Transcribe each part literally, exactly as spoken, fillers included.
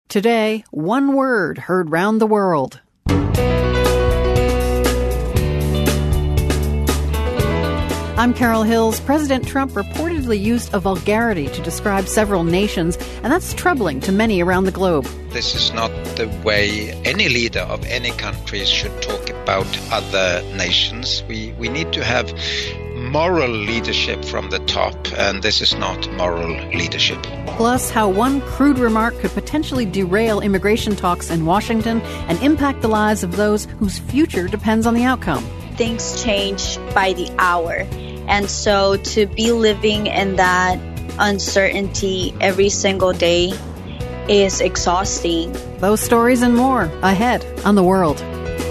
Today, one word heard round the world. I'm Carol Hills. President Trump reportedly used a vulgarity to describe several nations, and that's troubling to many around the globe. This is not the way any leader of any country should talk about other nations. We, we need to have moral leadership from the top, and this is not moral leadership. Plus, how one crude remark could potentially derail immigration talks in Washington and impact the lives of those whose future depends on the outcome. Things change by the hour. And so to be living in that uncertainty every single day is exhausting. Those stories and more ahead on The World.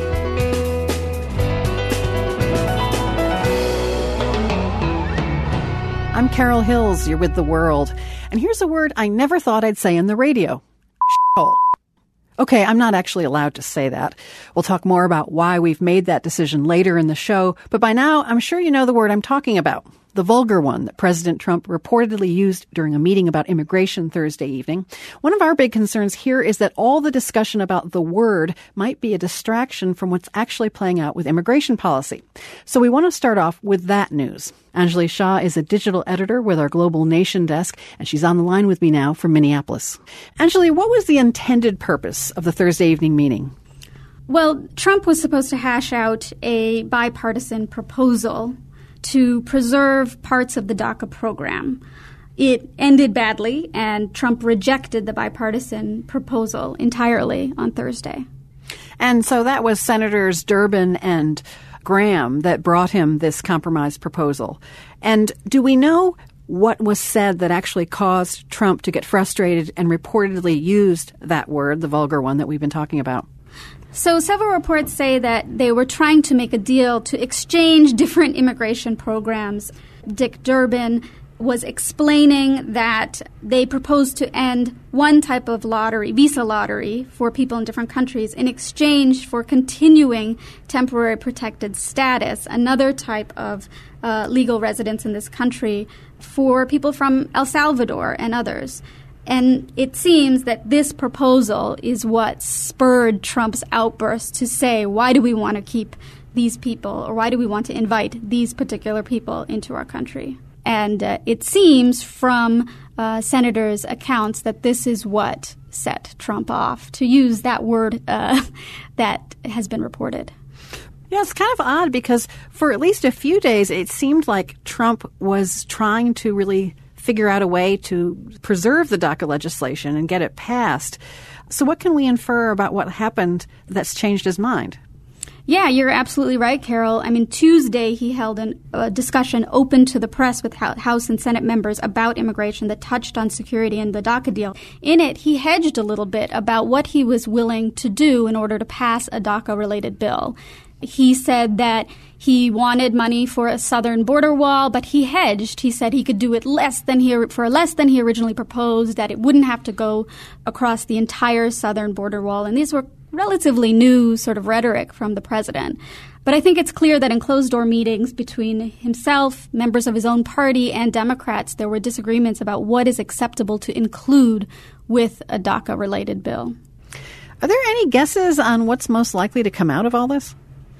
I'm Carol Hills. You're with The World. And here's a word I never thought I'd say in the radio. Shithole. Okay, I'm not actually allowed to say that. We'll talk more about why we've made that decision later in the show, but by now, I'm sure you know the word I'm talking about. The vulgar one that President Trump reportedly used during a meeting about immigration Thursday evening. One of our big concerns here is that all the discussion about the word might be a distraction from what's actually playing out with immigration policy. So we want to start off with that news. Anjali Shah is a digital editor with our Global Nation desk, and she's on the line with me now from Minneapolis. Anjali, what was the intended purpose of the Thursday evening meeting? Well, Trump was supposed to hash out a bipartisan proposal to preserve parts of the DACA program. It ended badly, and Trump rejected the bipartisan proposal entirely on Thursday. And so that was Senators Durbin and Graham that brought him this compromise proposal. And do we know what was said that actually caused Trump to get frustrated and reportedly used that word, the vulgar one that we've been talking about? So several reports say that they were trying to make a deal to exchange different immigration programs. Dick Durbin was explaining that they proposed to end one type of lottery, visa lottery, for people in different countries in exchange for continuing temporary protected status, another type of uh, legal residence in this country for people from El Salvador and others. And it seems that this proposal is what spurred Trump's outburst to say, why do we want to keep these people, or why do we want to invite these particular people into our country? And uh, it seems from uh, senators' accounts that this is what set Trump off, to use that word uh, that has been reported. Yeah, it's kind of odd because for at least a few days, it seemed like Trump was trying to really figure out a way to preserve the DACA legislation and get it passed. So what can we infer about what happened that's changed his mind? Yeah, you're absolutely right, Carol. I mean, Tuesday he held an, a discussion open to the press with House and Senate members about immigration that touched on security and the DACA deal. In it, he hedged a little bit about what he was willing to do in order to pass a DACA-related bill. He said that he wanted money for a southern border wall, but he hedged. He said he could do it less than he for less than he originally proposed, that it wouldn't have to go across the entire southern border wall. And these were relatively new sort of rhetoric from the president. But I think it's clear that in closed-door meetings between himself, members of his own party, and Democrats, there were disagreements about what is acceptable to include with a DACA-related bill. Are there any guesses on what's most likely to come out of all this?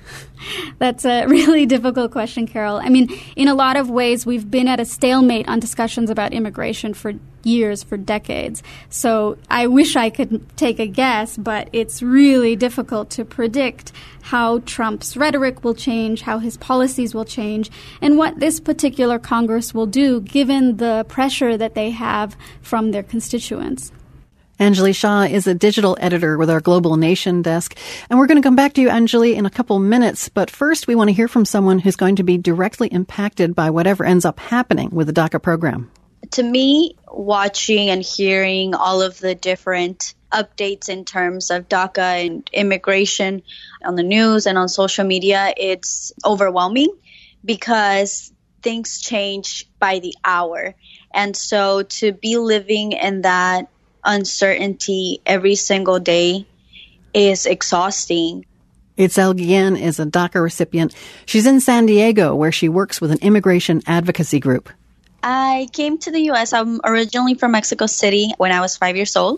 That's a really difficult question, Carol. I mean, in a lot of ways, we've been at a stalemate on discussions about immigration for years, for decades. So I wish I could take a guess, but it's really difficult to predict how Trump's rhetoric will change, how his policies will change, and what this particular Congress will do given the pressure that they have from their constituents. Anjali Shah is a digital editor with our Global Nation desk. And we're going to come back to you, Anjali, in a couple minutes. But first, we want to hear from someone who's going to be directly impacted by whatever ends up happening with the DACA program. To me, watching and hearing all of the different updates in terms of DACA and immigration on the news and on social media, it's overwhelming because things change by the hour. And so to be living in that uncertainty every single day is exhausting. Itzel Guillen is a DACA recipient. She's in San Diego, where she works with an immigration advocacy group. I came to the U S. I'm originally from Mexico City when I was five years old.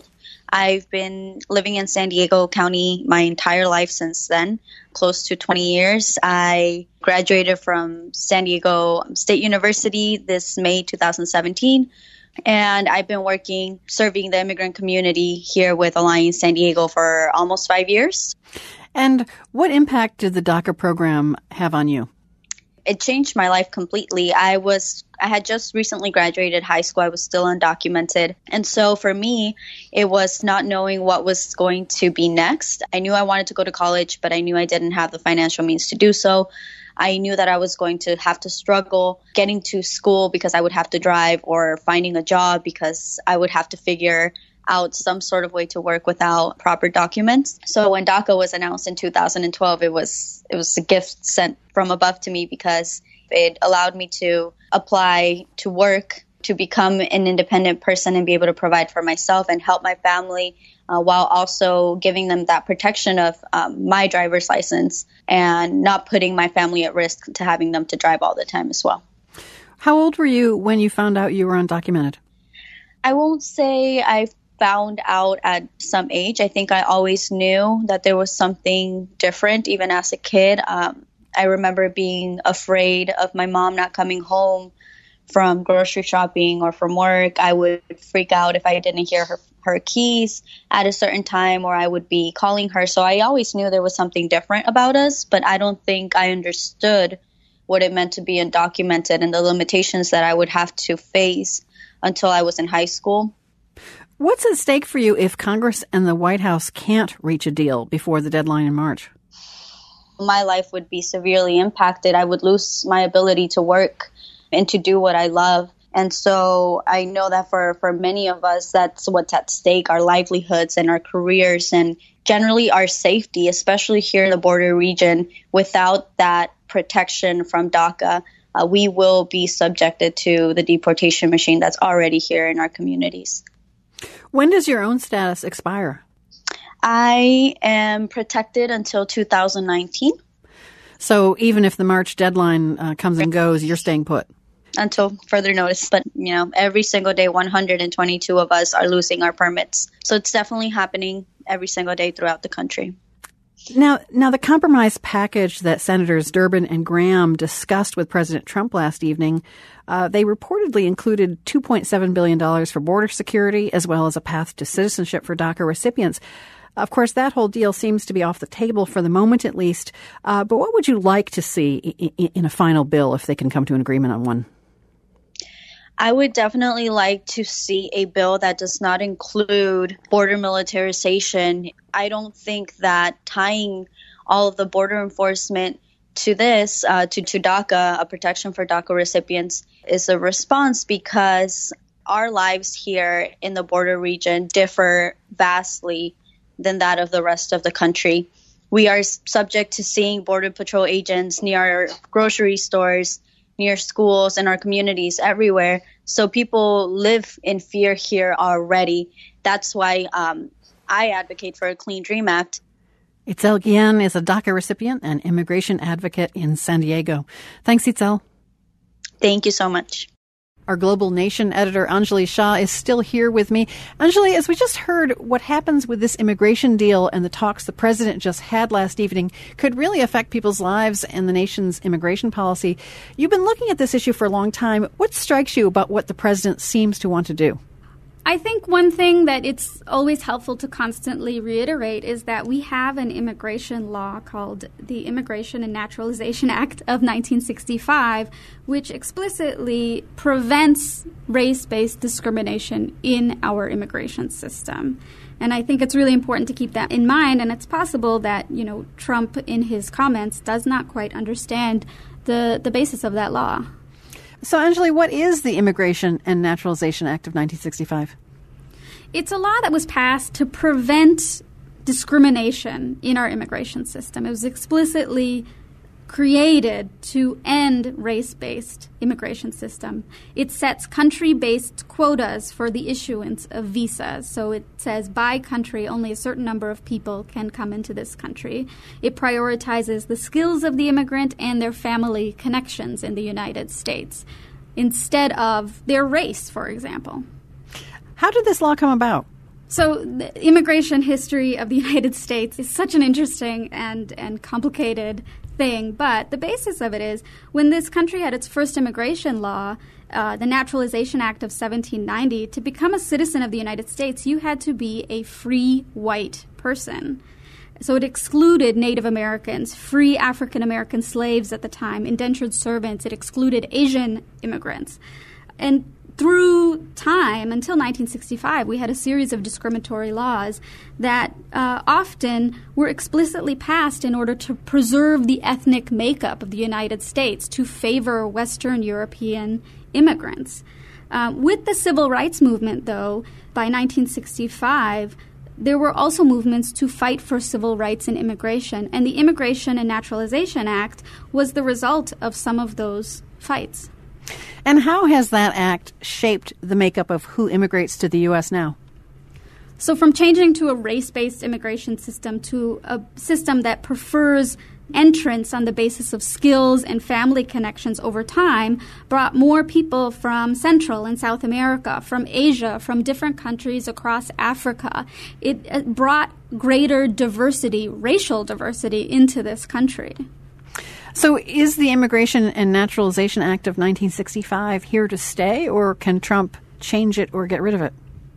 I've been living in San Diego County my entire life since then, close to twenty years. I graduated from San Diego State University this May two thousand seventeen, and I've been working, serving the immigrant community here with Alliance San Diego for almost five years. And what impact did the DACA program have on you? It changed my life completely. I was, I had just recently graduated high school. I was still undocumented. And so for me, it was not knowing what was going to be next. I knew I wanted to go to college, but I knew I didn't have the financial means to do so. I knew that I was going to have to struggle getting to school because I would have to drive, or finding a job because I would have to figure out some sort of way to work without proper documents. So when DACA was announced in two thousand twelve, it was it was a gift sent from above to me, because it allowed me to apply to work, to become an independent person and be able to provide for myself and help my family, uh, while also giving them that protection of um, my driver's license and not putting my family at risk to having them to drive all the time as well. How old were you when you found out you were undocumented? I won't say I found out at some age. I think I always knew that there was something different, even as a kid. Um, I remember being afraid of my mom not coming home from grocery shopping or from work. I would freak out if I didn't hear her, her keys at a certain time, or I would be calling her. So I always knew there was something different about us, but I don't think I understood what it meant to be undocumented and the limitations that I would have to face until I was in high school. What's at stake for you if Congress and the White House can't reach a deal before the deadline in March? My life would be severely impacted. I would lose my ability to work and to do what I love. And so I know that for, for many of us, that's what's at stake, our livelihoods and our careers, and generally our safety, especially here in the border region. Without that protection from DACA, uh, we will be subjected to the deportation machine that's already here in our communities. When does your own status expire? I am protected until two thousand nineteen. So even if the March deadline uh, comes and goes, you're staying put? Until further notice. But, you know, every single day, one hundred twenty-two of us are losing our permits. So it's definitely happening every single day throughout the country. Now, now the compromise package that Senators Durbin and Graham discussed with President Trump last evening, uh, they reportedly included two point seven billion dollars for border security, as well as a path to citizenship for DACA recipients. Of course, that whole deal seems to be off the table for the moment, at least. Uh, but what would you like to see in, in a final bill if they can come to an agreement on one? I would definitely like to see a bill that does not include border militarization. I don't think that tying all of the border enforcement to this, uh, to, to DACA, a protection for DACA recipients, is a response, because our lives here in the border region differ vastly than that of the rest of the country. We are subject to seeing Border Patrol agents near our grocery stores, near schools, and our communities everywhere. So people live in fear here already. That's why um, I advocate for a Clean Dream Act. Itzel Guillen is a DACA recipient and immigration advocate in San Diego. Thanks, Itzel. Thank you so much. Our Global Nation editor, Anjali Shah, is still here with me. Anjali, as we just heard, what happens with this immigration deal and the talks the president just had last evening could really affect people's lives and the nation's immigration policy. You've been looking at this issue for a long time. What strikes you about what the president seems to want to do? I think one thing that it's always helpful to constantly reiterate is that we have an immigration law called the Immigration and Naturalization Act of nineteen sixty-five, which explicitly prevents race-based discrimination in our immigration system. And I think it's really important to keep that in mind, and it's possible that, you know, Trump in his comments does not quite understand the, the basis of that law. So, Anjali, what is the Immigration and Naturalization Act of nineteen sixty-five? It's a law that was passed to prevent discrimination in our immigration system. It was explicitly created to end race-based immigration system. It sets country-based quotas for the issuance of visas. So it says by country, only a certain number of people can come into this country. It prioritizes the skills of the immigrant and their family connections in the United States instead of their race, for example. How did this law come about? So the immigration history of the United States is such an interesting and, and complicated thing, but the basis of it is when this country had its first immigration law, uh, the Naturalization Act of seventeen ninety, to become a citizen of the United States, you had to be a free white person. So it excluded Native Americans, free African American slaves at the time, indentured servants. It excluded Asian immigrants. And through time, until nineteen sixty-five, we had a series of discriminatory laws that uh, often were explicitly passed in order to preserve the ethnic makeup of the United States to favor Western European immigrants. Uh, with the civil rights movement, though, by nineteen sixty-five, there were also movements to fight for civil rights and immigration, and the Immigration and Naturalization Act was the result of some of those fights. And how has that act shaped the makeup of who immigrates to the U S now? So from changing to a race-based immigration system to a system that prefers entrance on the basis of skills and family connections over time brought more people from Central and South America, from Asia, from different countries across Africa. It, it brought greater diversity, racial diversity, into this country. So is the Immigration and Naturalization Act of nineteen sixty-five here to stay, or can Trump change it or get rid of it?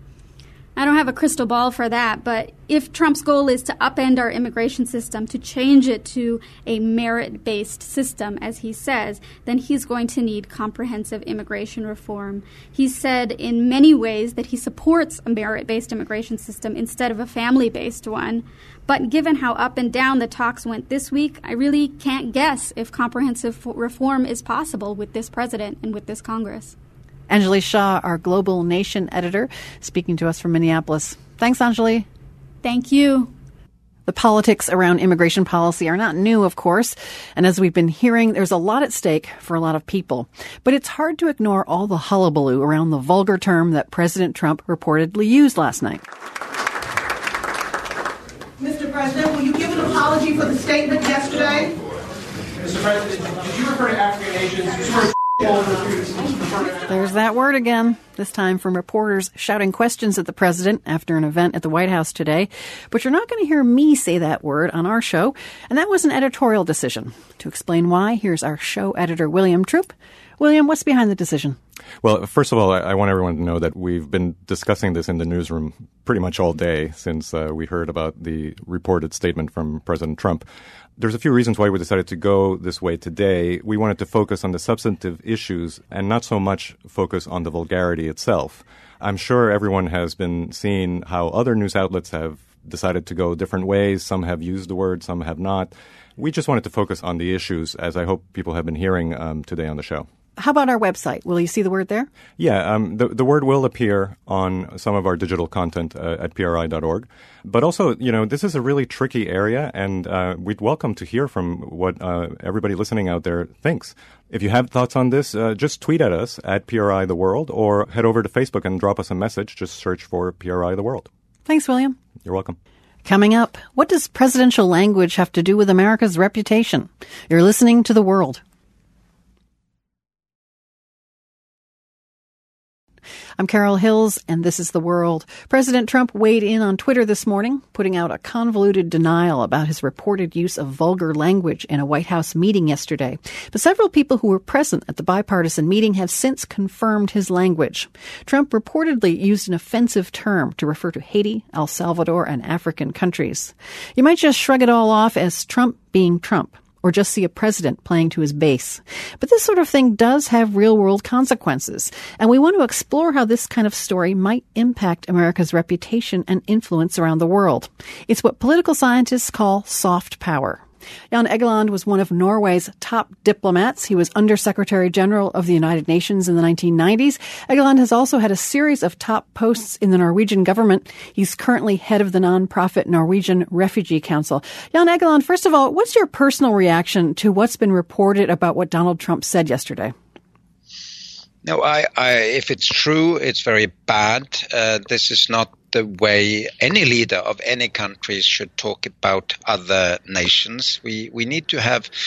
I don't have a crystal ball for that, but if Trump's goal is to upend our immigration system, to change it to a merit-based system, as he says, then he's going to need comprehensive immigration reform. He said in many ways that he supports a merit-based immigration system instead of a family-based one. But given how up and down the talks went this week, I really can't guess if comprehensive reform is possible with this president and with this Congress. Anjali Shah, our Global Nation editor, speaking to us from Minneapolis. Thanks, Anjali. Thank you. The politics around immigration policy are not new, of course. And as we've been hearing, there's a lot at stake for a lot of people. But it's hard to ignore all the hullabaloo around the vulgar term that President Trump reportedly used last night. Mister President, will you give an apology for the statement yesterday? Mister President, did you refer to African nations? You swear There's that word again, this time from reporters shouting questions at the president after an event at the White House today. But you're not going to hear me say that word on our show, and that was an editorial decision. To explain why, here's our show editor, William Troop. William, what's behind the decision? Well, first of all, I, I want everyone to know that we've been discussing this in the newsroom pretty much all day since uh, we heard about the reported statement from President Trump. There's a few reasons why we decided to go this way today. We wanted to focus on the substantive issues and not so much focus on the vulgarity itself. I'm sure everyone has been seeing how other news outlets have decided to go different ways. Some have used the word, some have not. We just wanted to focus on the issues, as I hope people have been hearing um, today on the show. How about our website? Will you see the word there? Yeah, um, the, the word will appear on some of our digital content uh, at P R I dot org. But also, you know, this is a really tricky area, and uh, we'd welcome to hear from what uh, everybody listening out there thinks. If you have thoughts on this, uh, just tweet at us at P R I The World, or head over to Facebook and drop us a message. Just search for P R I The World. Thanks, William. You're welcome. Coming up, what does presidential language have to do with America's reputation? You're listening to The World. I'm Carol Hills, and this is The World. President Trump weighed in on Twitter this morning, putting out a convoluted denial about his reported use of vulgar language in a White House meeting yesterday. But several people who were present at the bipartisan meeting have since confirmed his language. Trump reportedly used an offensive term to refer to Haiti, El Salvador, and African countries. You might just shrug it all off as Trump being Trump, or just see a president playing to his base. But this sort of thing does have real-world consequences, and we want to explore how this kind of story might impact America's reputation and influence around the world. It's what political scientists call soft power. Jan Egeland was one of Norway's top diplomats. He was Undersecretary General of the United Nations in the nineteen nineties. Egeland has also had a series of top posts in the Norwegian government. He's currently head of the nonprofit Norwegian Refugee Council. Jan Egeland, first of all, what's your personal reaction to what's been reported about what Donald Trump said yesterday? No, I, I, if it's true, it's very bad. Uh, this is not the way any leader of any country should talk about other nations. We we need to have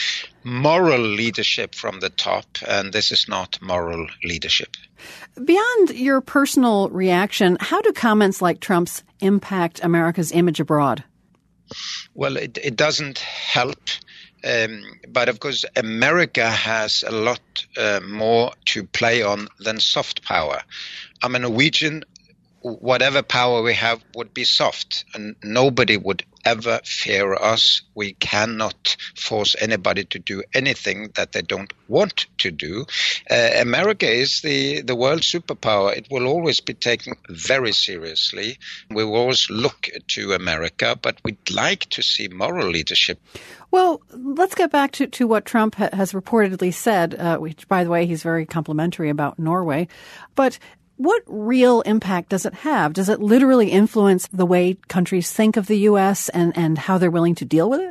moral leadership from the top, and this is not moral leadership. Beyond your personal reaction, how do comments like Trump's impact America's image abroad? Well, it, it doesn't help. Um, but of course, America has a lot uh, more to play on than soft power. I'm a Norwegian. Whatever power we have would be soft, and nobody would ever fear us. We cannot force anybody to do anything that they don't want to do. Uh, America is the, the world superpower. It will always be taken very seriously. We will always look to America, but we'd like to see moral leadership. Well, let's get back to, to what Trump ha- has reportedly said, uh, which, by the way, he's very complimentary about Norway. But what real impact does it have? Does it literally influence the way countries think of the U S and, and how they're willing to deal with it?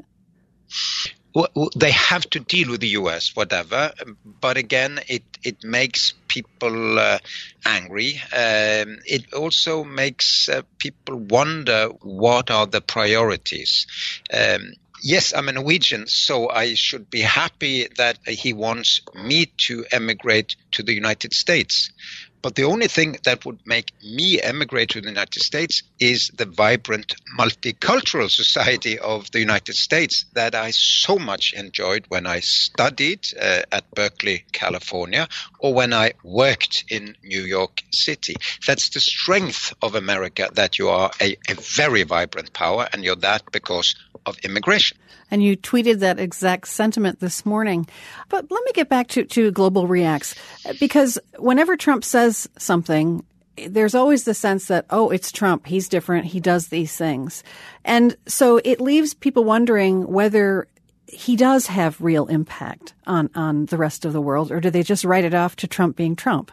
Well, they have to deal with the U S, whatever. But again, it, it makes people uh, angry. Um, it also makes uh, people wonder what are the priorities. Um, Yes, I'm a Norwegian, so I should be happy that he wants me to emigrate to the United States. But the only thing that would make me emigrate to the United States is the vibrant multicultural society of the United States that I so much enjoyed when I studied uh, at Berkeley, California, or when I worked in New York City. That's the strength of America, that you are a, a very vibrant power, and you're that because of immigration. And you tweeted that exact sentiment this morning. But let me get back to, to Global Reacts, because whenever Trump says something, there's always the sense that, oh, it's Trump. He's different. He does these things. And so it leaves people wondering whether he does have real impact on, on the rest of the world, or do they just write it off to Trump being Trump?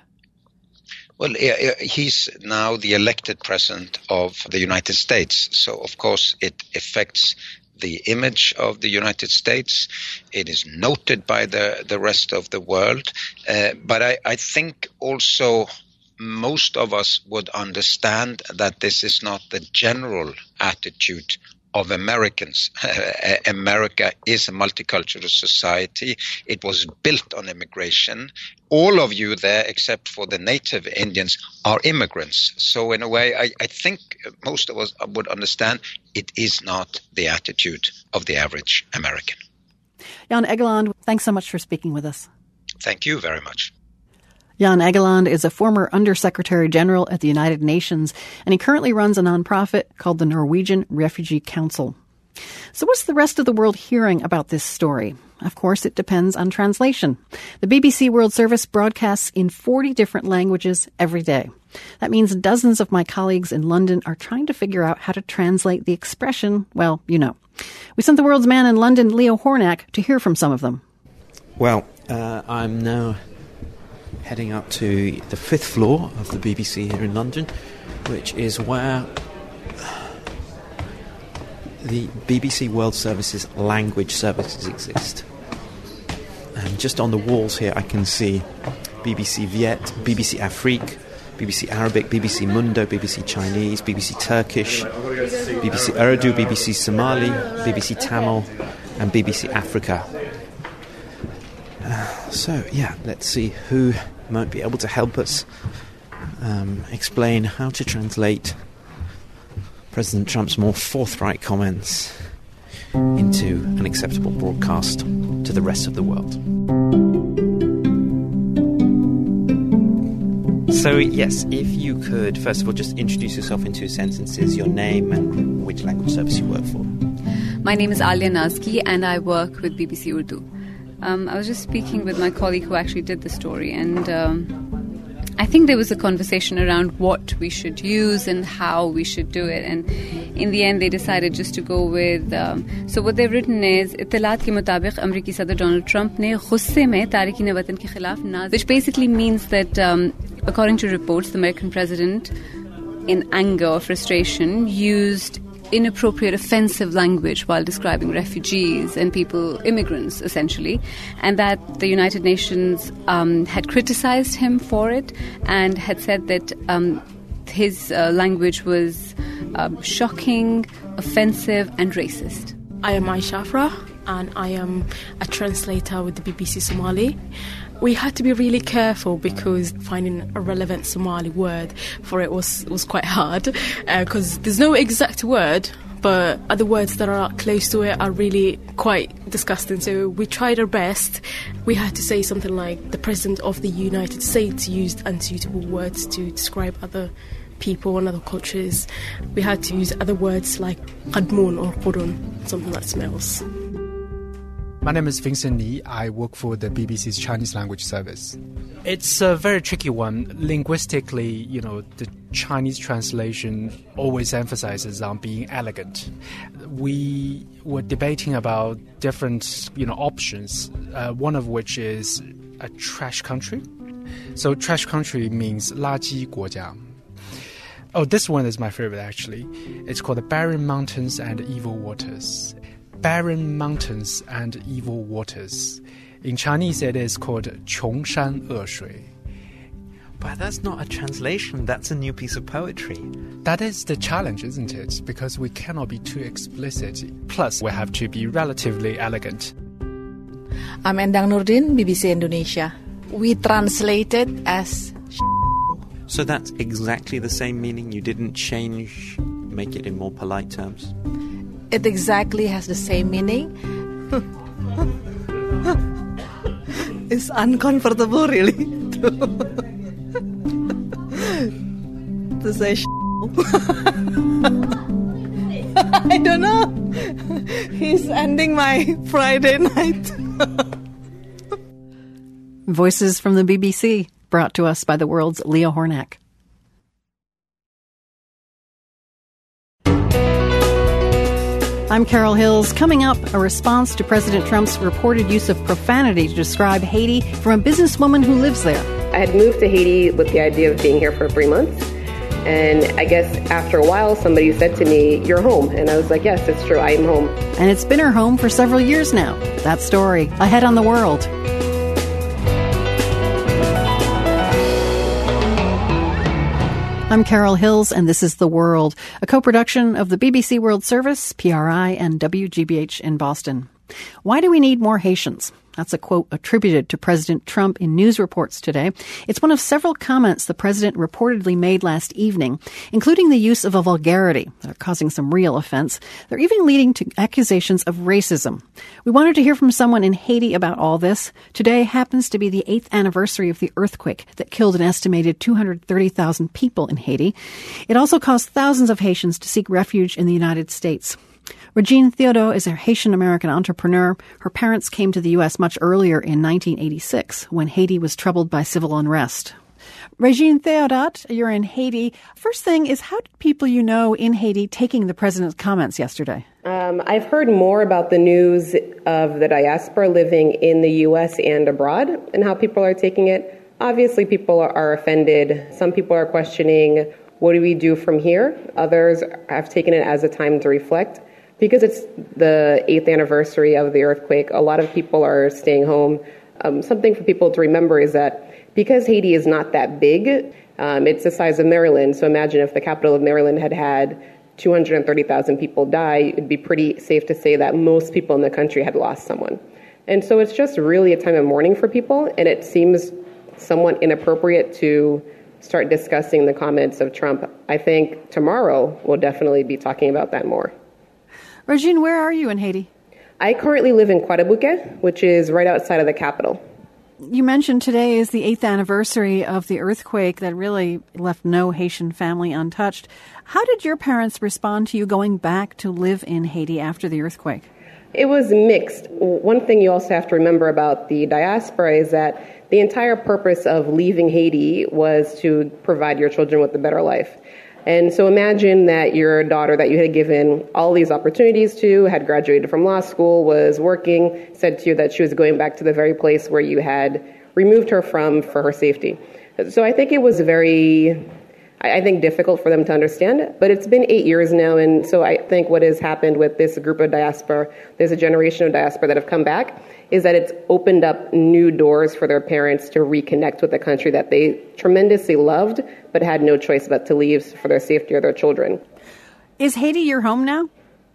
Well, he's now the elected president of the United States. So, of course, it affects the image of the United States. It is noted by the, the rest of the world. Uh, but I, I think also most of us would understand that this is not the general attitude of Americans. Uh, America is a multicultural society. It was built on immigration. All of you there, except for the native Indians, are immigrants. So in a way, I, I think most of us would understand it is not the attitude of the average American. Jan Egeland, thanks so much for speaking with us. Thank you very much. Jan Egeland is a former Undersecretary General at the United Nations, and he currently runs a nonprofit called the Norwegian Refugee Council. So what's the rest of the world hearing about this story? Of course, it depends on translation. The B B C World Service broadcasts in forty different languages every day. That means dozens of my colleagues in London are trying to figure out how to translate the expression, well, you know. We sent the world's man in London, Leo Hornack, to hear from some of them. Well, uh, I'm now heading up to the fifth floor of the B B C here in London, which is where the B B C World Service's language services exist. And just on the walls here I can see B B C Viet, B B C Afrique, B B C Arabic, B B C Mundo, B B C Chinese, B B C Turkish, B B C Urdu, B B C Somali, B B C Tamil, and B B C Africa. Uh, so, yeah, let's see who might be able to help us um, explain how to translate President Trump's more forthright comments into an acceptable broadcast to the rest of the world. So, yes, if you could, first of all, just introduce yourself in two sentences, your name and which language service you work for. My name is Alia Nazki and I work with B B C Urdu. Um, I was just speaking with my colleague who actually did the story, and um, I think there was a conversation around what we should use and how we should do it, and in the end they decided just to go with um, so what they've written is इत्तलात के मुताबिक अमेरिकी सदर Donald Trump ने गुस्से में तारिकीन वतन के खिलाफ नाज़, which basically means that um, according to reports the American president in anger or frustration used inappropriate, offensive language while describing refugees and people, immigrants, essentially, and that the United Nations um, had criticized him for it and had said that um, his uh, language was um, shocking, offensive, and racist. I am Mai Shafra. and I am a translator with the B B C Somali. We had to be really careful because finding a relevant Somali word for it was, was quite hard because uh, there's no exact word, but other words that are close to it are really quite disgusting. So we tried our best. We had to say something like the President of the United States used unsuitable words to describe other people and other cultures. We had to use other words like qadmoon or qurun, something that smells. My name is Vincent Li. I work for the B B C's Chinese language service. It's a very tricky one. Linguistically, you know, the Chinese translation always emphasizes on being elegant. We were debating about different, you know, options, uh, one of which is a trash country. So trash country means 垃圾国家. Oh, this one is my favorite, actually. It's called the Barren Mountains and Evil Waters. Barren Mountains and Evil Waters. In Chinese, it is called 穷山恶水. But that's not a translation, that's a new piece of poetry. That is the challenge, isn't it? Because we cannot be too explicit. Plus, we have to be relatively elegant. I'm Endang Nurdin, B B C Indonesia. We translate it as So that's exactly the same meaning? You didn't change, make it in more polite terms? It exactly has the same meaning. It's uncomfortable, really, to, to say I don't know. He's ending my Friday night. Voices from the B B C, brought to us by the world's Leo Hornak. I'm Carol Hills. Coming up, a response to President Trump's reported use of profanity to describe Haiti from a businesswoman who lives there. I had moved to Haiti with the idea of being here for three months. And I guess after a while, somebody said to me, "You're home." And I was like, yes, it's true. I am home. And it's been her home for several years now. That story, ahead on The World. I'm Carol Hills, and this is The World, a co-production of the B B C World Service, P R I, and W G B H in Boston. Why do we need more Haitians? That's a quote attributed to President Trump in news reports today. It's one of several comments the president reportedly made last evening, including the use of a vulgarity that are causing some real offense. They're even leading to accusations of racism. We wanted to hear from someone in Haiti about all this. Today happens to be the eighth anniversary of the earthquake that killed an estimated two hundred thirty thousand people in Haiti. It also caused thousands of Haitians to seek refuge in the United States. Regine Theodo is a Haitian-American entrepreneur. Her parents came to the U S much earlier in nineteen eighty-six, when Haiti was troubled by civil unrest. Regine Theodat, you're in Haiti. First thing is, how did people you know in Haiti taking the president's comments yesterday? Um, I've heard more about the news of the diaspora living in the U S and abroad and how people are taking it. Obviously, people are offended. Some people are questioning, what do we do from here? Others have taken it as a time to reflect. Because it's the eighth anniversary of the earthquake, a lot of people are staying home. Um, something for people to remember is that because Haiti is not that big, um, it's the size of Maryland. So imagine if the capital of Maryland had had two hundred thirty thousand people die, it'd be pretty safe to say that most people in the country had lost someone. And so it's just really a time of mourning for people, and it seems somewhat inappropriate to start discussing the comments of Trump. I think tomorrow we'll definitely be talking about that more. Regine, where are you in Haiti? I currently live in Coatebouquet, which is right outside of the capital. You mentioned today is the eighth anniversary of the earthquake that really left no Haitian family untouched. How did your parents respond to you going back to live in Haiti after the earthquake? It was mixed. One thing you also have to remember about the diaspora is that the entire purpose of leaving Haiti was to provide your children with a better life. And so imagine that your daughter that you had given all these opportunities to, had graduated from law school, was working, said to you that she was going back to the very place where you had removed her from for her safety. So I think it was very, I think, difficult for them to understand. But it's been eight years now, and so I think what has happened with this group of diaspora, there's a generation of diaspora that have come back, is that it's opened up new doors for their parents to reconnect with a country that they tremendously loved, but had no choice but to leave for their safety or their children. Is Haiti your home now?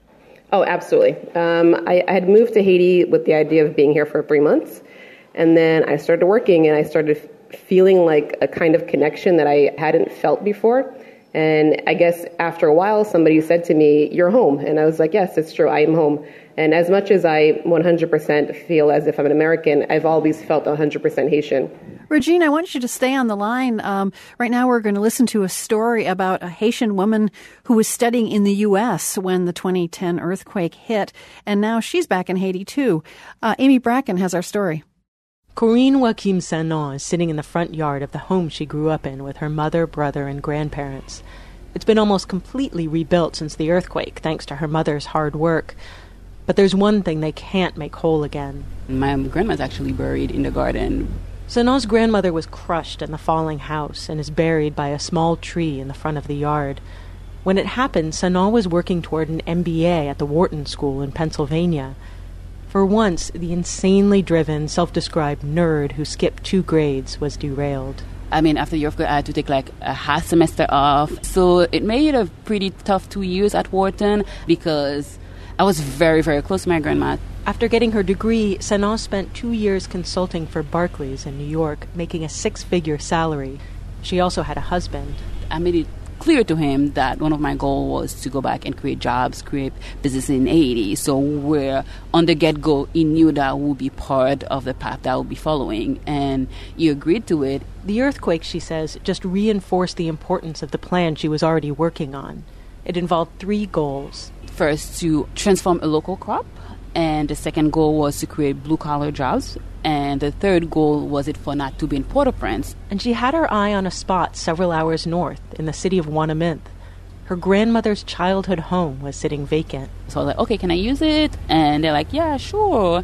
Oh, absolutely. Um, I, I had moved to Haiti with the idea of being here for three months. And then I started working and I started f- feeling like a kind of connection that I hadn't felt before. And I guess after a while, somebody said to me, "You're home." And I was like, yes, it's true. I am home. And as much as I one hundred percent feel as if I'm an American, I've always felt one hundred percent Haitian. Regine, I want you to stay on the line. Um, right now we're going to listen to a story about a Haitian woman who was studying in the U S when the twenty ten earthquake hit, and now she's back in Haiti too. Uh, Amy Bracken has our story. Corinne Joachim Sanon is sitting in the front yard of the home she grew up in with her mother, brother, and grandparents. It's been almost completely rebuilt since the earthquake, thanks to her mother's hard work. But there's one thing they can't make whole again. My grandma's actually buried in the garden. Sanon's grandmother was crushed in the falling house and is buried by a small tree in the front of the yard. When it happened, Sanon was working toward an M B A at the Wharton School in Pennsylvania. For once, the insanely driven, self-described nerd who skipped two grades was derailed. I mean, after the earthquake, I had to take like a half semester off. So it made it a pretty tough two years at Wharton because I was very, very close to my grandma. After getting her degree, Sanon spent two years consulting for Barclays in New York, making a six-figure salary. She also had a husband. I made it clear to him that one of my goals was to go back and create jobs, create business in Haiti. So where on the get-go, he knew that would be part of the path that I would be following, and he agreed to it. The earthquake, she says, just reinforced the importance of the plan she was already working on. It involved three goals. First, to transform a local crop, and the second goal was to create blue-collar jobs, and the third goal was it for not to be in Port-au-Prince. And she had her eye on a spot several hours north in the city of Ouanaminthe. Her grandmother's childhood home was sitting vacant. So I was like, okay, can I use it? And they're like, yeah, sure.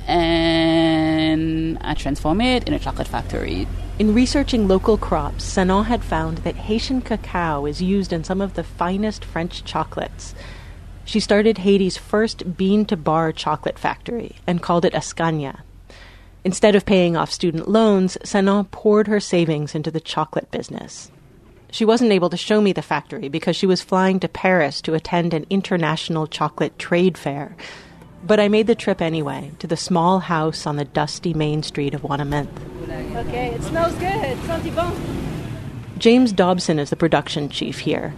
And I transform it in a chocolate factory. In researching local crops, Sanon had found that Haitian cacao is used in some of the finest French chocolates. She started Haiti's first bean-to-bar chocolate factory and called it Ascania. Instead of paying off student loans, Sanon poured her savings into the chocolate business. She wasn't able to show me the factory because she was flying to Paris to attend an international chocolate trade fair. But I made the trip anyway, to the small house on the dusty main street of Ouanaminthe. Okay, it smells good. Senti bon. James Dobson is the production chief here.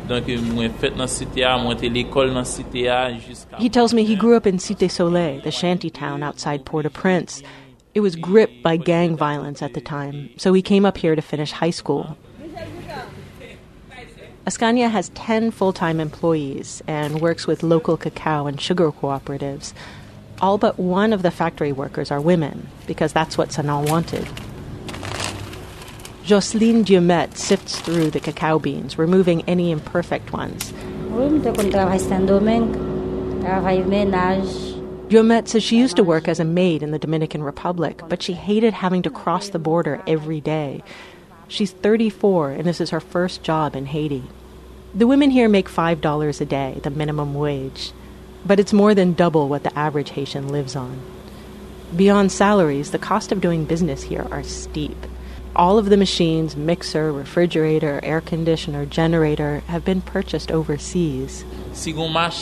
He tells me he grew up in Cité Soleil, the shanty town outside Port-au-Prince. It was gripped by gang violence at the time, so he came up here to finish high school. Ascania has ten full-time employees and works with local cacao and sugar cooperatives. All but one of the factory workers are women, because that's what Sanon wanted. Jocelyne Dieumet sifts through the cacao beans, removing any imperfect ones. Dieumet says she used to work as a maid in the Dominican Republic, but she hated having to cross the border every day. She's thirty-four, and this is her first job in Haiti. The women here make five dollars a day, the minimum wage. But it's more than double what the average Haitian lives on. Beyond salaries, the cost of doing business here are steep. All of the machines, mixer, refrigerator, air conditioner, generator, have been purchased overseas. If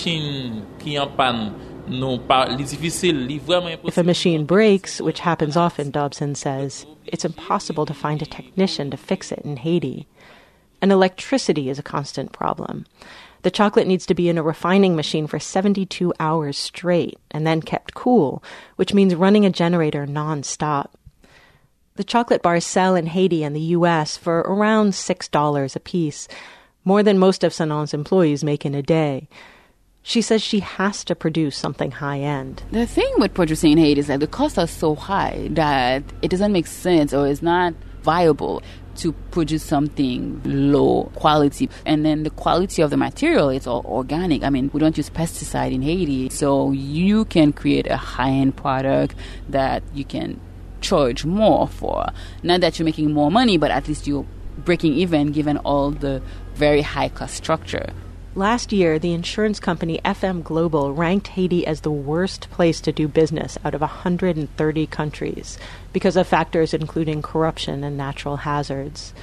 a machine breaks, which happens often, Dobson says, it's impossible to find a technician to fix it in Haiti. And electricity is a constant problem. The chocolate needs to be in a refining machine for seventy-two hours straight and then kept cool, which means running a generator nonstop. The chocolate bars sell in Haiti and the U S for around six dollars a piece, more than most of Sanon's employees make in a day. She says she has to produce something high-end. The thing with producing in Haiti is that the costs are so high that it doesn't make sense or it's not viable to produce something low quality. And then the quality of the material is all organic. I mean, we don't use pesticide in Haiti, so you can create a high-end product that you can charge more for. Not that you're making more money, but at least you're breaking even given all the very high cost structure. Last year, the insurance company F M Global ranked Haiti as the worst place to do business out of one hundred thirty countries because of factors including corruption and natural hazards.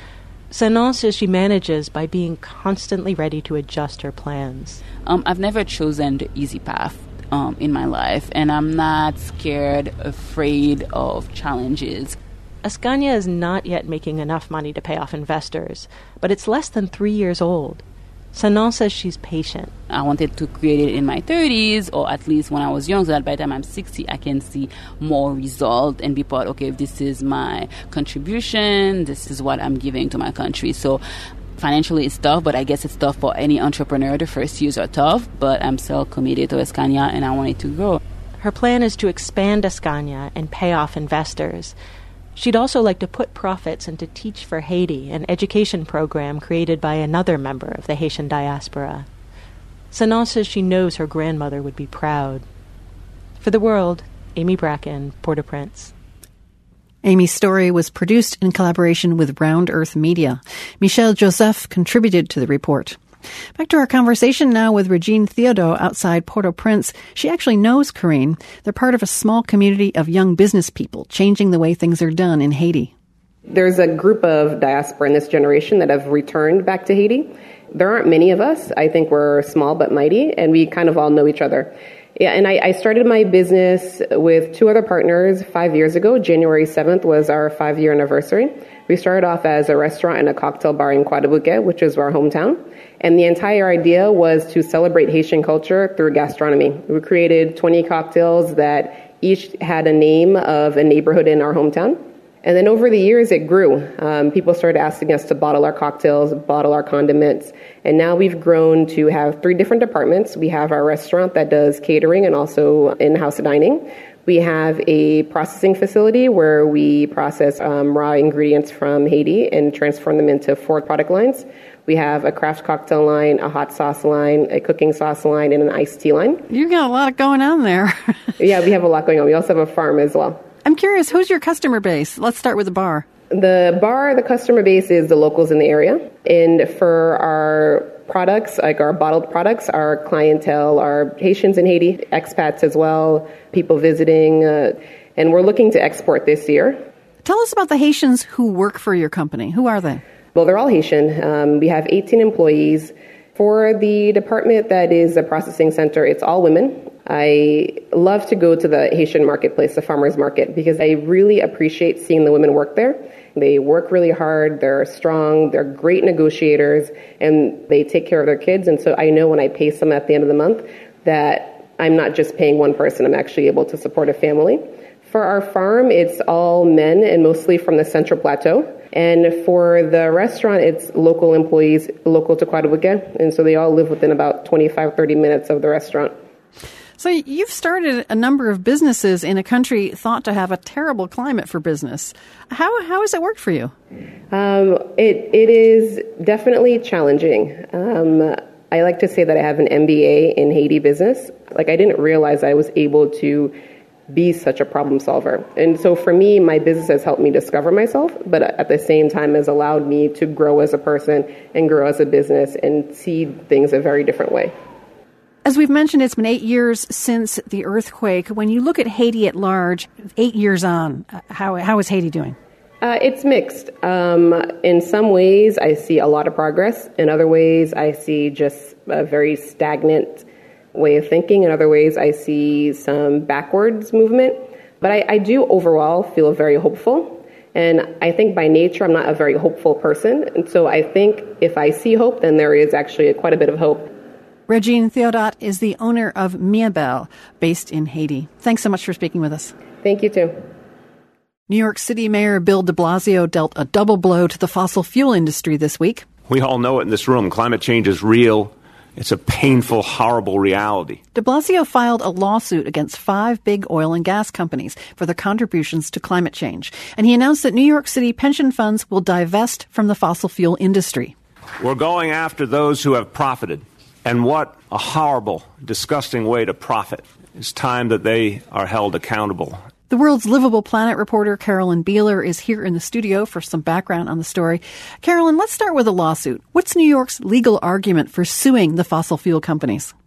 Sanon says she manages by being constantly ready to adjust her plans. Um, I've never chosen the easy path um, in my life, and I'm not scared, afraid of challenges. Ascania is not yet making enough money to pay off investors, but it's less than three years old. Sanon says she's patient. I wanted to create it in my thirties, or at least when I was young, so that by the time I'm sixty, I can see more result and be part, okay, if this is my contribution, this is what I'm giving to my country. So financially it's tough, but I guess it's tough for any entrepreneur. The first years are tough, but I'm still committed to Ascania and I want it to grow. Her plan is to expand Ascania and pay off investors. She'd also like to put profits into Teach for Haiti, an education program created by another member of the Haitian diaspora. Sanon says she knows her grandmother would be proud. For The World, Amy Bracken, Port-au-Prince. Amy's story was produced in collaboration with Round Earth Media. Michelle Joseph contributed to the report. Back to our conversation now with Regine Theodo outside Port-au-Prince. She actually knows Karine. They're part of a small community of young business people changing the way things are done in Haiti. There's a group of diaspora in this generation that have returned back to Haiti. There aren't many of us. I think we're small but mighty, and we kind of all know each other. Yeah, and I, I started my business with two other partners five years ago. January seventh was our five-year anniversary. We started off as a restaurant and a cocktail bar in Coatebouquet, which is our hometown. And the entire idea was to celebrate Haitian culture through gastronomy. We created twenty cocktails that each had a name of a neighborhood in our hometown. And then over the years, it grew. Um, people started asking us to bottle our cocktails, bottle our condiments. And now we've grown to have three different departments. We have our restaurant that does catering and also in-house dining. We have a processing facility where we process um, raw ingredients from Haiti and transform them into four product lines. We have a craft cocktail line, a hot sauce line, a cooking sauce line, and an iced tea line. You got a lot going on there. Yeah, we have a lot going on. We also have a farm as well. I'm curious, who's your customer base? Let's start with the bar. The bar, the customer base is the locals in the area. And for our products, like our bottled products, our clientele are Haitians in Haiti, expats as well, people visiting. Uh, and we're looking to export this year. Tell us about the Haitians who work for your company. Who are they? Well, they're all Haitian. Um, we have eighteen employees. For the department that is the processing center, it's all women. I love to go to the Haitian marketplace, the farmers market, because I really appreciate seeing the women work there. They work really hard, they're strong, they're great negotiators, and they take care of their kids. And so I know when I pay some at the end of the month that I'm not just paying one person, I'm actually able to support a family. For our farm, it's all men and mostly from the Central Plateau. And for the restaurant, it's local employees, local to Coatebouquet. And so they all live within about twenty-five, thirty minutes of the restaurant. So you've started a number of businesses in a country thought to have a terrible climate for business. How how has it worked for you? Um, it it is definitely challenging. Um, I like to say that I have an M B A in Haiti business. Like, I didn't realize I was able to be such a problem solver. And so for me, my business has helped me discover myself, but at the same time has allowed me to grow as a person and grow as a business and see things a very different way. As we've mentioned, it's been eight years since the earthquake. When you look at Haiti at large, eight years on, how how is Haiti doing? Uh, it's mixed. Um, in some ways, I see a lot of progress. In other ways, I see just a very stagnant way of thinking. In other ways, I see some backwards movement. But I, I do overall feel very hopeful. And I think by nature, I'm not a very hopeful person. And so I think if I see hope, then there is actually quite a bit of hope. Regine Theodat is the owner of Miabel, based in Haiti. Thanks so much for speaking with us. Thank you, too. New York City Mayor Bill de Blasio dealt a double blow to the fossil fuel industry this week. We all know it in this room. Climate change is real. It's a painful, horrible reality. De Blasio filed a lawsuit against five big oil and gas companies for their contributions to climate change. And he announced that New York City pension funds will divest from the fossil fuel industry. We're going after those who have profited. And what a horrible, disgusting way to profit. It's time that they are held accountable. The World's Livable Planet reporter Carolyn Beeler is here in the studio for some background on the story. Carolyn, let's start with a lawsuit. What's New York's legal argument for suing the fossil fuel companies?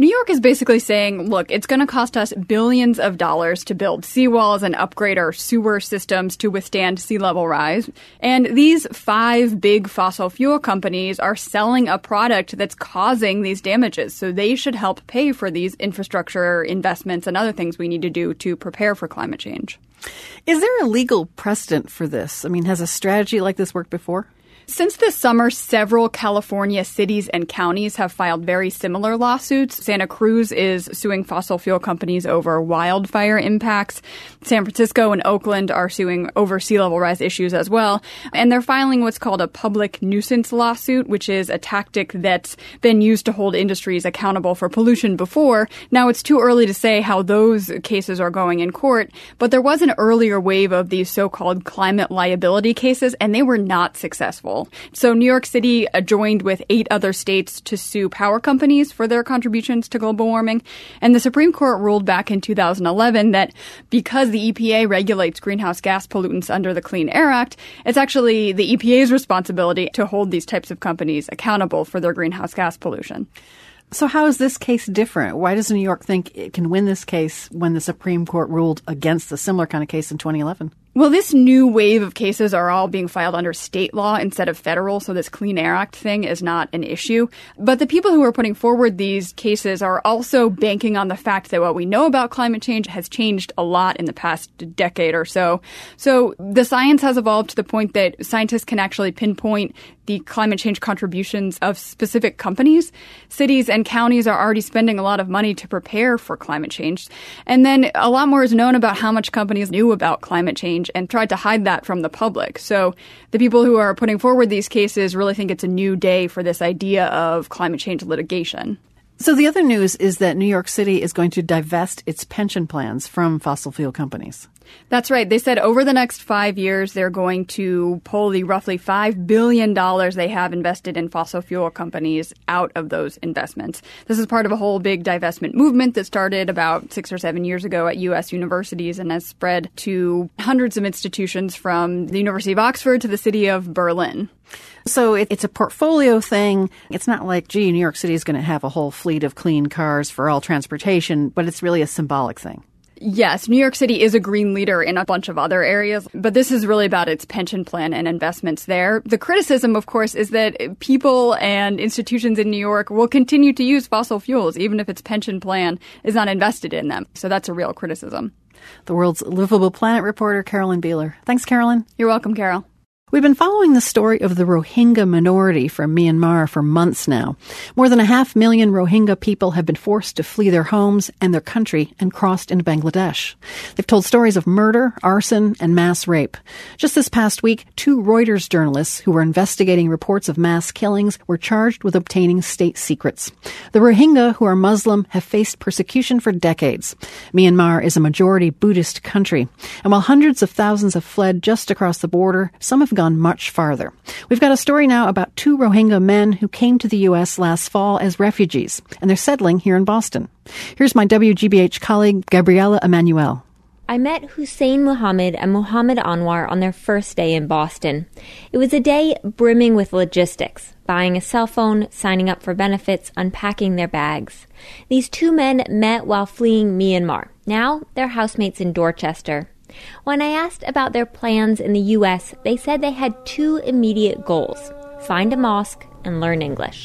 New York is basically saying, look, it's going to cost us billions of dollars to build seawalls and upgrade our sewer systems to withstand sea level rise. And these five big fossil fuel companies are selling a product that's causing these damages. So they should help pay for these infrastructure investments and other things we need to do to prepare for climate change. Is there a legal precedent for this? I mean, has a strategy like this worked before? Since this summer, several California cities and counties have filed very similar lawsuits. Santa Cruz is suing fossil fuel companies over wildfire impacts. San Francisco and Oakland are suing over sea level rise issues as well. And they're filing what's called a public nuisance lawsuit, which is a tactic that's been used to hold industries accountable for pollution before. Now, it's too early to say how those cases are going in court, but there was an earlier wave of these so-called climate liability cases, and they were not successful. So New York City joined with eight other states to sue power companies for their contributions to global warming. And the Supreme Court ruled back in two thousand eleven that because the E P A regulates greenhouse gas pollutants under the Clean Air Act, it's actually the E P A's responsibility to hold these types of companies accountable for their greenhouse gas pollution. So how is this case different? Why does New York think it can win this case when the Supreme Court ruled against a similar kind of case in twenty eleven? Well, this new wave of cases are all being filed under state law instead of federal, so this Clean Air Act thing is not an issue. But the people who are putting forward these cases are also banking on the fact that what we know about climate change has changed a lot in the past decade or so. So the science has evolved to the point that scientists can actually pinpoint the climate change contributions of specific companies. Cities and counties are already spending a lot of money to prepare for climate change. And then a lot more is known about how much companies knew about climate change and tried to hide that from the public. So the people who are putting forward these cases really think it's a new day for this idea of climate change litigation. So the other news is that New York City is going to divest its pension plans from fossil fuel companies. That's right. They said over the next five years, they're going to pull the roughly five billion dollars they have invested in fossil fuel companies out of those investments. This is part of a whole big divestment movement that started about six or seven years ago at U S universities and has spread to hundreds of institutions from the University of Oxford to the city of Berlin. So it's a portfolio thing. It's not like, gee, New York City is going to have a whole fleet of clean cars for all transportation, but it's really a symbolic thing. Yes, New York City is a green leader in a bunch of other areas, but this is really about its pension plan and investments there. The criticism, of course, is that people and institutions in New York will continue to use fossil fuels, even if its pension plan is not invested in them. So that's a real criticism. The world's livable planet reporter, Carolyn Beeler. Thanks, Carolyn. You're welcome, Carol. We've been following the story of the Rohingya minority from Myanmar for months now. More than a half million Rohingya people have been forced to flee their homes and their country and crossed into Bangladesh. They've told stories of murder, arson, and mass rape. Just this past week, two Reuters journalists who were investigating reports of mass killings were charged with obtaining state secrets. The Rohingya, who are Muslim, have faced persecution for decades. Myanmar is a majority Buddhist country, and while hundreds of thousands have fled just across the border, some have gone much farther. We've got a story now about two Rohingya men who came to the U S last fall as refugees, and they're settling here in Boston. Here's my W G B H colleague, Gabriela Emanuel. I met Hussein Muhammad and Muhammad Anwar on their first day in Boston. It was a day brimming with logistics, buying a cell phone, signing up for benefits, unpacking their bags. These two men met while fleeing Myanmar. Now they're housemates in Dorchester. When I asked about their plans in the U S, they said they had two immediate goals: find a mosque and learn English.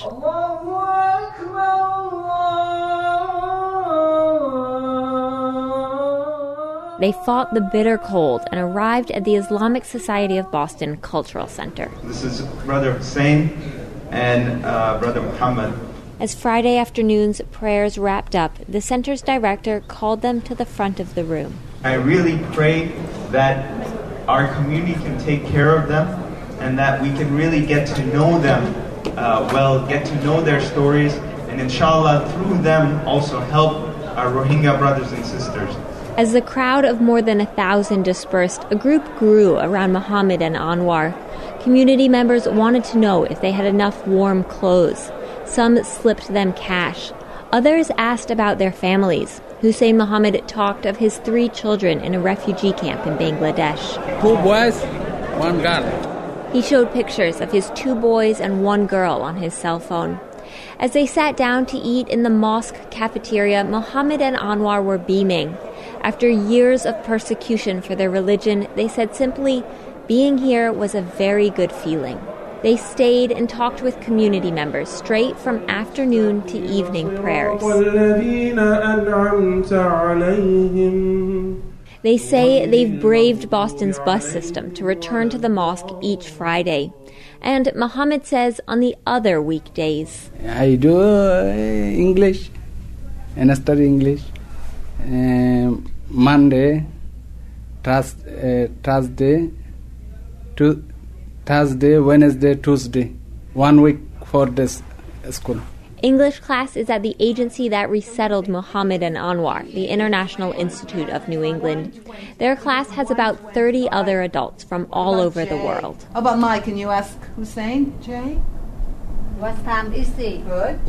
They fought the bitter cold and arrived at the Islamic Society of Boston Cultural Center. This is Brother Hussein and uh, Brother Muhammad. As Friday afternoon's prayers wrapped up, the center's director called them to the front of the room. I really pray that our community can take care of them and that we can really get to know them uh, well, get to know their stories, and inshallah, through them also help our Rohingya brothers and sisters. As the crowd of more than a thousand dispersed, a group grew around Muhammad and Anwar. Community members wanted to know if they had enough warm clothes. Some slipped them cash. Others asked about their families. Hussein Muhammad talked of his three children in a refugee camp in Bangladesh. Two boys, one girl. He showed pictures of his two boys and one girl on his cell phone. As they sat down to eat in the mosque cafeteria, Mohammed and Anwar were beaming. After years of persecution for their religion, they said simply, being here was a very good feeling. They stayed and talked with community members straight from afternoon to evening prayers. They say they've braved Boston's bus system to return to the mosque each Friday. And Mohammed says on the other weekdays, I do uh, English and I study English. Um, Monday, Thurs- uh, Thursday, to Thursday, Wednesday, Tuesday. One week for this school. English class is at the agency that resettled Mohammed and Anwar, the International Institute of New England. Their class has about thirty other adults from all over Jay? the world. How about Mike? Can you ask Hussein? Jay? What time is it? Good.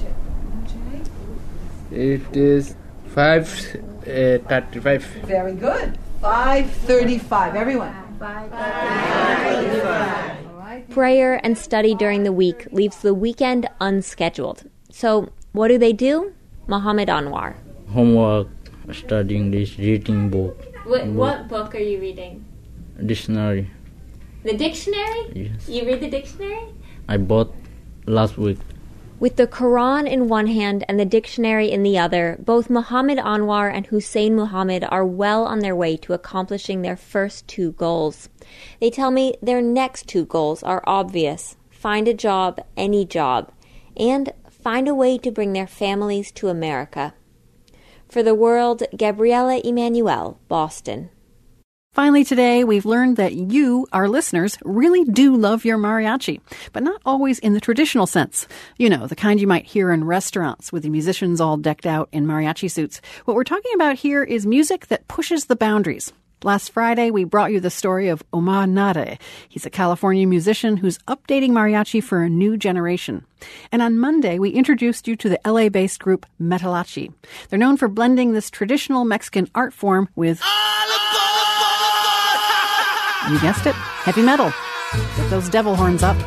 Jay? It is five thirty-five. Very good. five thirty-five. Everyone. five thirty-five. Prayer and study during the week leaves the weekend unscheduled. So, what do they do? Mohammed Anwar. Homework, study English, reading book. What, what book are you reading? Dictionary. The dictionary? Yes. You read the dictionary? I bought last week. With the Quran in one hand and the dictionary in the other, both Mohammed Anwar and Hussein Muhammad are well on their way to accomplishing their first two goals. They tell me their next two goals are obvious. Find a job, any job, and find a way to bring their families to America. For The World, Gabriela Emanuel, Boston. Finally today, we've learned that you, our listeners, really do love your mariachi, but not always in the traditional sense. You know, the kind you might hear in restaurants with the musicians all decked out in mariachi suits. What we're talking about here is music that pushes the boundaries. Last Friday, we brought you the story of Omar Nare. He's a California musician who's updating mariachi for a new generation. And on Monday, we introduced you to the L A-based group Metalachi. They're known for blending this traditional Mexican art form with, you guessed it, heavy metal. Get those devil horns up.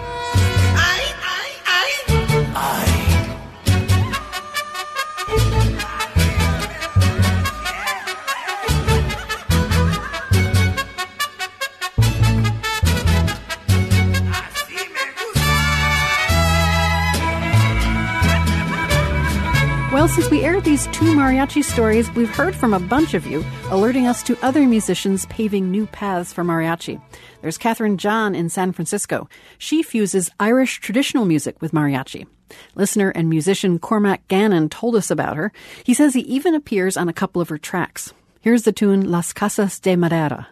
Well, since we aired these two mariachi stories, we've heard from a bunch of you, alerting us to other musicians paving new paths for mariachi. There's Catherine John in San Francisco. She fuses Irish traditional music with mariachi. Listener and musician Cormac Gannon told us about her. He says he even appears on a couple of her tracks. Here's the tune Las Casas de Madera.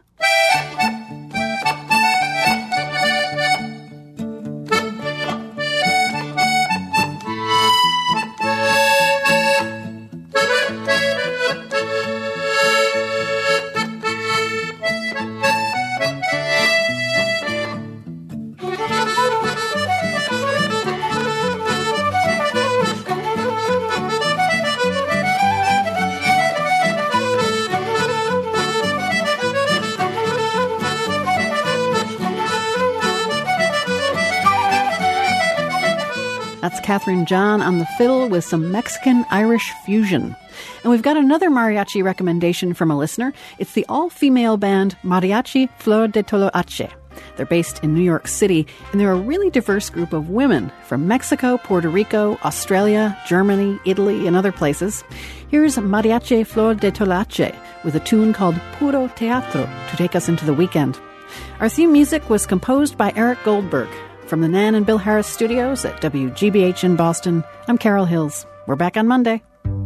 That's Catherine John on the fiddle with some Mexican-Irish fusion. And we've got another mariachi recommendation from a listener. It's the all-female band Mariachi Flor de Toloache. They're based in New York City, and they're a really diverse group of women from Mexico, Puerto Rico, Australia, Germany, Italy, and other places. Here's Mariachi Flor de Toloache with a tune called Puro Teatro to take us into the weekend. Our theme music was composed by Eric Goldberg. From the Nan and Bill Harris studios at W G B H in Boston, I'm Carol Hills. We're back on Monday.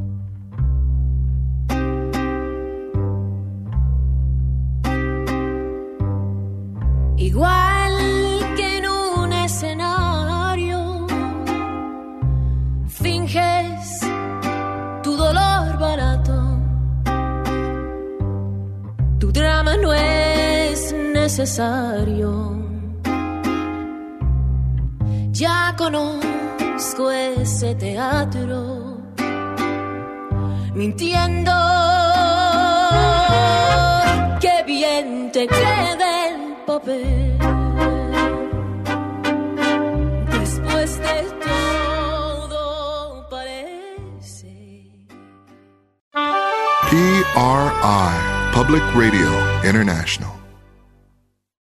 Igual que en un escenario, finges tu dolor barato. Tu drama no es necesario. Ya conozco ese teatro, mintiendo, que bien te queda el papel. Después de todo. P R I, Public Radio International.